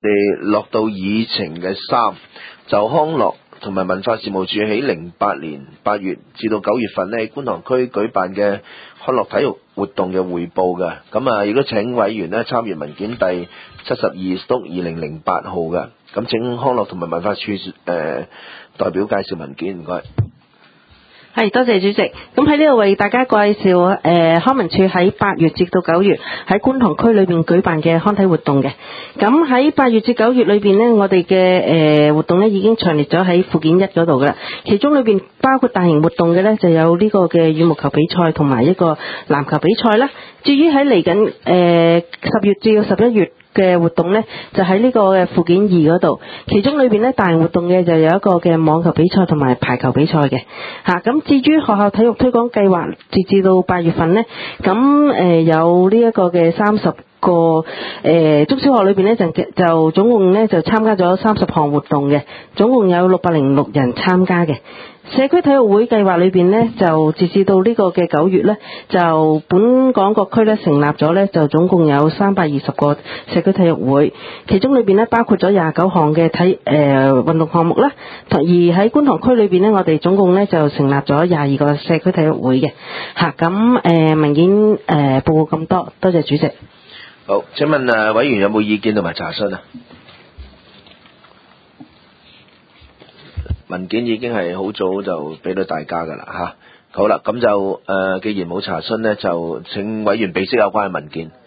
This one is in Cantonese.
哋落到議程嘅3，就康樂同埋文化事務署喺08年8月至到9月份呢，喺觀塘區舉辦嘅康樂體育活動嘅匯報嘅。咁啊，亦都請委員呢參閱文件第72/2008號嘅。咁請康樂同埋文化處代表介紹文件，唔該。 係，多謝主席。咁喺呢度為大家介紹康文署喺8月至到9月喺觀塘區裏邊舉辦嘅康體活動嘅。咁喺8月至9月裏邊呢，我哋嘅活動呢已經詳列咗喺附件1嗰度噶啦。其中裏邊包括大型活動嘅呢，就有呢個嘅羽毛球比賽同埋一個籃球比賽啦。至於喺嚟緊10月至到11月嘅活動呢，就喺呢個嘅附件2嗰度，其中裏邊呢，大型活動嘅就有一個嘅網球比賽同埋排球比賽嘅嚇。咁至於學校體育推廣計劃，截至到8月份呢，咁有呢一個嘅30個中小學裏邊呢，就總共呢就參加咗30項活動嘅，總共有606人參加嘅。社區體育會計劃裏邊呢，就截至到呢個嘅9月呢，就本港各區呢成立咗呢，就總共有320個社區體育會，其中裏邊呢，包括咗29項嘅運動項目啦。而喺觀塘區裏邊呢，我哋總共呢就成立咗22個社區體育會嘅嚇。咁文件報告咁多，多謝主席。 好，請問委員有冇意見同埋查詢啊？文件已經係好早就俾到大家噶啦嚇。好啦，咁就既然冇查詢呢，就請委員備悉有關嘅文件。